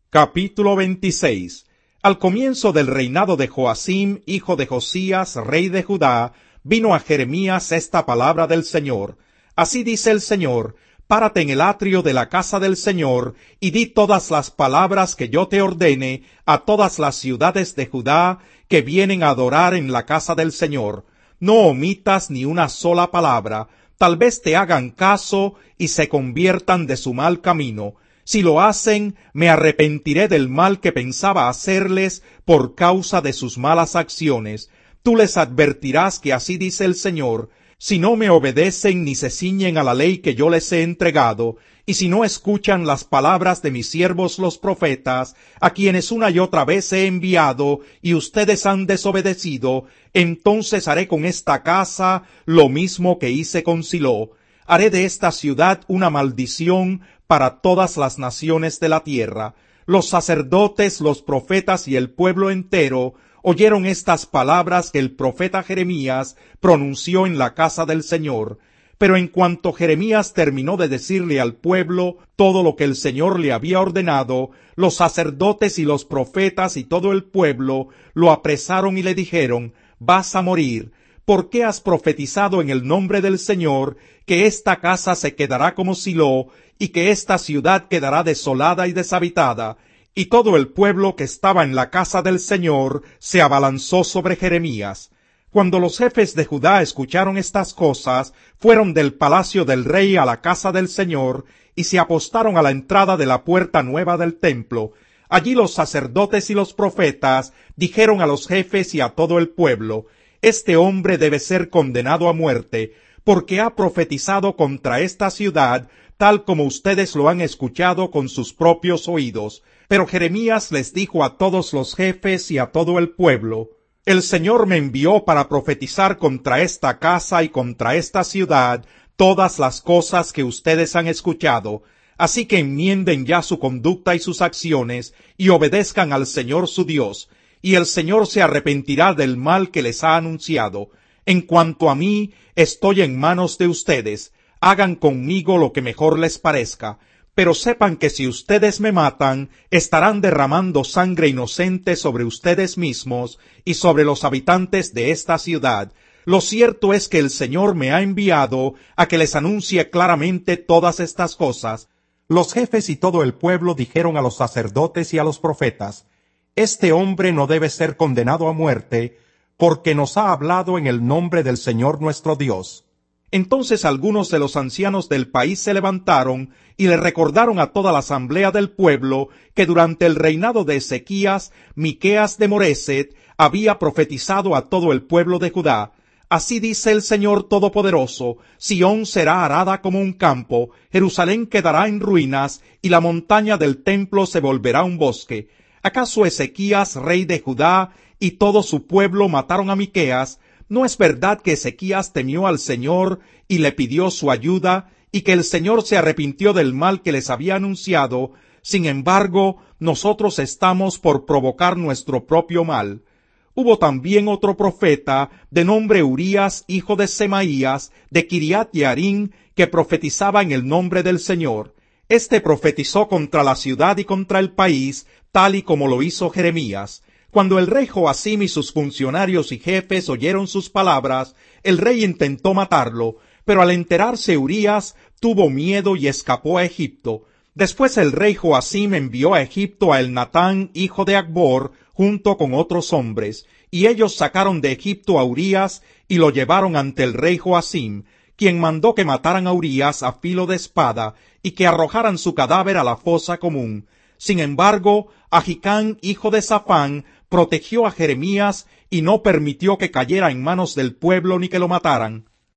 Capítulo 26. Al comienzo del reinado de Joacim, hijo de Josías, rey de Judá, vino a Jeremías esta palabra del Señor. Así dice el Señor: párate en el atrio de la casa del Señor, y di todas las palabras que yo te ordene a todas las ciudades de Judá que vienen a adorar en la casa del Señor. No omitas ni una sola palabra, tal vez te hagan caso y se conviertan de su mal camino. Si lo hacen, me arrepentiré del mal que pensaba hacerles por causa de sus malas acciones. Tú les advertirás que así dice el Señor: si no me obedecen ni se ciñen a la ley que yo les he entregado, y si no escuchan las palabras de mis siervos los profetas, a quienes una y otra vez he enviado, y ustedes han desobedecido, entonces haré con esta casa lo mismo que hice con Silo. Haré de esta ciudad una maldición para todas las naciones de la tierra. Los sacerdotes, los profetas y el pueblo entero oyeron estas palabras que el profeta Jeremías pronunció en la casa del Señor. Pero en cuanto Jeremías terminó de decirle al pueblo todo lo que el Señor le había ordenado, los sacerdotes y los profetas y todo el pueblo lo apresaron y le dijeron: vas a morir. ¿Por qué has profetizado en el nombre del Señor que esta casa se quedará como Silo y que esta ciudad quedará desolada y deshabitada? Y todo el pueblo que estaba en la casa del Señor se abalanzó sobre Jeremías. Cuando los jefes de Judá escucharon estas cosas, fueron del palacio del rey a la casa del Señor y se apostaron a la entrada de la puerta nueva del templo. Allí los sacerdotes y los profetas dijeron a los jefes y a todo el pueblo: este hombre debe ser condenado a muerte, porque ha profetizado contra esta ciudad, tal como ustedes lo han escuchado con sus propios oídos. Pero Jeremías les dijo a todos los jefes y a todo el pueblo: el Señor me envió para profetizar contra esta casa y contra esta ciudad todas las cosas que ustedes han escuchado. Así que enmienden ya su conducta y sus acciones, y obedezcan al Señor su Dios, y el Señor se arrepentirá del mal que les ha anunciado. En cuanto a mí, estoy en manos de ustedes. Hagan conmigo lo que mejor les parezca. Pero sepan que si ustedes me matan, estarán derramando sangre inocente sobre ustedes mismos y sobre los habitantes de esta ciudad. Lo cierto es que el Señor me ha enviado a que les anuncie claramente todas estas cosas. Los jefes y todo el pueblo dijeron a los sacerdotes y a los profetas: este hombre no debe ser condenado a muerte, porque nos ha hablado en el nombre del Señor nuestro Dios. Entonces algunos de los ancianos del país se levantaron y le recordaron a toda la asamblea del pueblo que durante el reinado de Ezequías, Miqueas de Moreset había profetizado a todo el pueblo de Judá: así dice el Señor Todopoderoso: Sión será arada como un campo, Jerusalén quedará en ruinas, y la montaña del templo se volverá un bosque. ¿Acaso Ezequías, rey de Judá, y todo su pueblo mataron a Miqueas? ¿No es verdad que Ezequías temió al Señor y le pidió su ayuda, y que el Señor se arrepintió del mal que les había anunciado? Sin embargo, nosotros estamos por provocar nuestro propio mal. Hubo también otro profeta, de nombre Urías, hijo de Semaías, de Kiriat Jearim, que profetizaba en el nombre del Señor. Este profetizó contra la ciudad y contra el país, tal y como lo hizo Jeremías. Cuando el rey Joacim y sus funcionarios y jefes oyeron sus palabras, el rey intentó matarlo, pero al enterarse Urías, tuvo miedo y escapó a Egipto. Después el rey Joacim envió a Egipto a Elnatán, hijo de Acbor, junto con otros hombres, y ellos sacaron de Egipto a Urías y lo llevaron ante el rey Joacim, quien mandó que mataran a Urías a filo de espada y que arrojaran su cadáver a la fosa común. Sin embargo, Ahicam, hijo de Safán, protegió a Jeremías y no permitió que cayera en manos del pueblo ni que lo mataran.